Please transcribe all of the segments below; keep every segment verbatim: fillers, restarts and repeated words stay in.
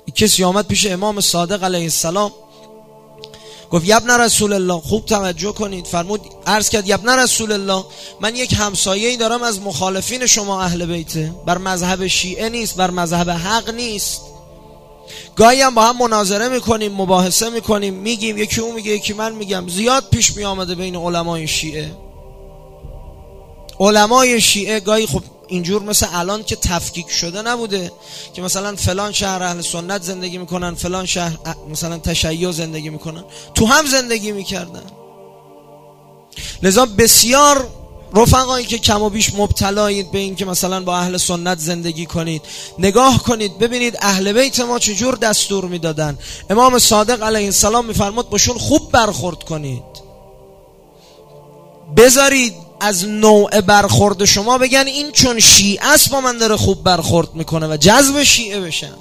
کسی آمد پیش امام صادق علیه السلام گفت یبن رسول الله، خوب توجه کنید، فرمود عرض کرد یبن رسول الله، من یک همسایه‌ای دارم از مخالفین شما اهل بیته، بر مذهب شیعه نیست، بر مذهب حق نیست، گاهی هم با هم مناظره میکنیم، مباحثه میکنیم، میگیم، یکی اون میگه یکی من میگم. زیاد پیش می آمده بین علمای شیعه. علمای شیعه گاهی خب اینجور مثل الان که تفکیک شده نبوده که مثلا فلان شهر اهل سنت زندگی میکنن، فلان شهر مثلا تشیع زندگی میکنن، تو هم زندگی میکردن. لذا بسیار رفقایی که کم و بیش مبتلایید به این که مثلا با اهل سنت زندگی کنید، نگاه کنید ببینید اهل بیت ما چجور دستور میدادن. امام صادق علیه السلام میفرمود باشون خوب برخورد کنید، بذارید از نوع برخورد شما بگن این چون شیعه است با من داره خوب برخورد میکنه و جذب شیعه بشن.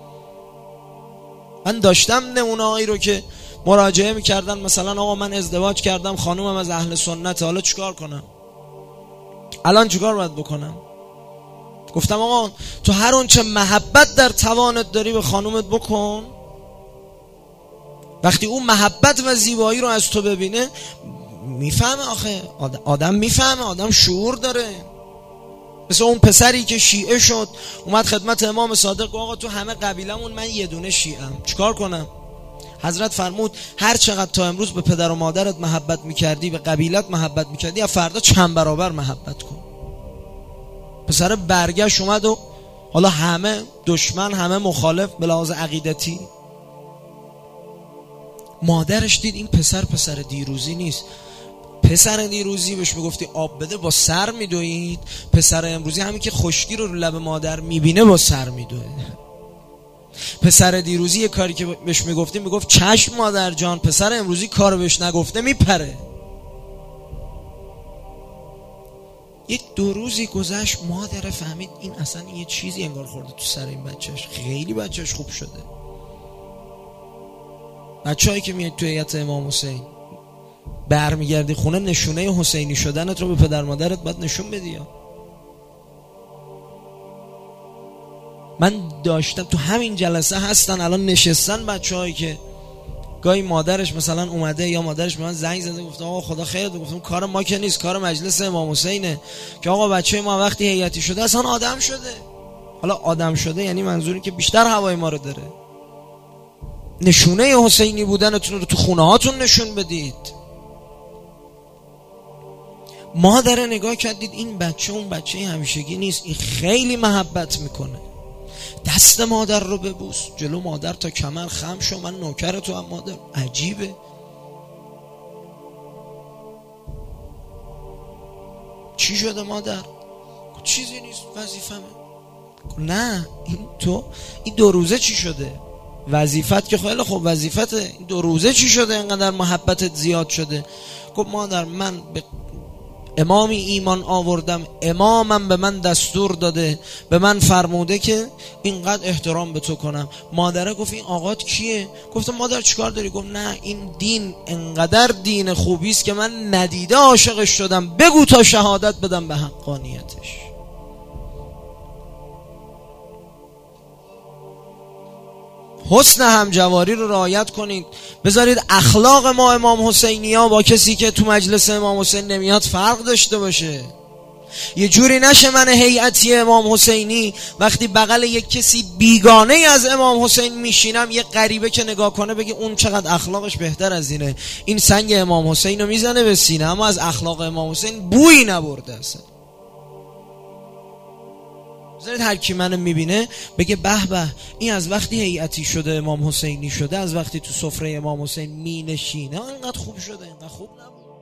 من داشتم نمونه‌هایی رو که مراجعه میکردن، مثلا آقا من ازدواج کردم، خانومم از اهل سنت، حالا چیکار کنم؟ الان چیکار باید بکنم؟ گفتم آقا تو هر اون چه محبت در توانت داری به خانومت بکن. وقتی اون محبت و زیبایی رو از تو ببینه میفهمه، آخه آدم میفهمه، آدم شعور داره. مثل اون پسری که شیعه شد اومد خدمت امام صادق، آقا تو همه قبیلمون من یه دونه شیعه‌ام، چیکار کنم؟ حضرت فرمود هر چقدر تا امروز به پدر و مادرت محبت میکردی، به قبیلت محبت میکردی، از فردا چند برابر محبت کن. پسر برگشت اومد و حالا همه دشمن، همه مخالف به لحاظ عقیدتی. مادرش دید این پسر پسر دیروزی نیست. پسر دیروزی بهش میگفتی آب بده با سر میدوید، پسر امروزی همین که خشکی رو رو لب مادر میبینه با سر میدوه. پسر دیروزی یه کاری که بهش میگفتی میگفت چشم مادر جان، پسر امروزی کارو بهش نگفته میپره. یک دو روزی گذشت، مادر فهمید این اصلا یه چیزی انگار خورده تو سر این بچهش، خیلی بچهش خوب شده. بچه‌ای که میاد تو هیئت امام حسین برمیگردی خونه، نشونه حسینی شدنت رو به پدر مادرت باید نشون بدی. من داشتم تو همین جلسه هستن الان نشستن بچه‌هایی که گاهی مادرش مثلا اومده یا مادرش به من زنگ زده گفته آقا خدا خیرت، گفتم کار ما که نیست، کار مجلس امام حسینه که آقا بچه ما وقتی هیئتی شده اصلا آدم شده. حالا آدم شده یعنی منظوری که بیشتر هوای ما رو داره. نشونه حسینی بودنتون رو تو خونه هاتون نشون بدید. مادر نگاه کردید این بچه اون بچه همیشگی نیست، این خیلی محبت میکنه. دست مادر رو ببوس، جلو مادر تا کمر خم شو، من نوکر تو هم مادر. عجیبه. چی شده مادر؟ چیزی نیست، وظیفمه. نه این تو این دو روزه چی شده؟ وظیفت که خیلی خوب وظیفته، این دو روزه چی شده اینقدر محبتت زیاد شده؟ گفت مادر من به امامی ایمان آوردم، امامم به من دستور داده، به من فرموده که اینقدر احترام به تو کنم. مادره گفت این آقات کیه؟ گفتم مادر چیکار داری؟ گفت نه این دین انقدر دین خوبی است که من ندیده عاشقش شدم، بگو تا شهادت بدم به حقانیتش. حسن همجواری رو رعایت کنید، بذارید اخلاق ما امام حسینی ها با کسی که تو مجلس امام حسین نمیاد فرق داشته باشه. یه جوری نشه من هیئتی امام حسینی وقتی بغل یک کسی بیگانه از امام حسین میشینم یه غریبه که نگاه کنه بگه اون چقدر اخلاقش بهتر از اینه، این سنگ امام حسین رو میزنه به سینه اما از اخلاق امام حسین بویی نبرده اصلا. بذارید هر کی منو میبینه بگه به به این از وقتی هیئتی شده امام حسینی شده، از وقتی تو سفره امام حسین مینشینه اینقدر خوب شده، اینقدر خوب نبود.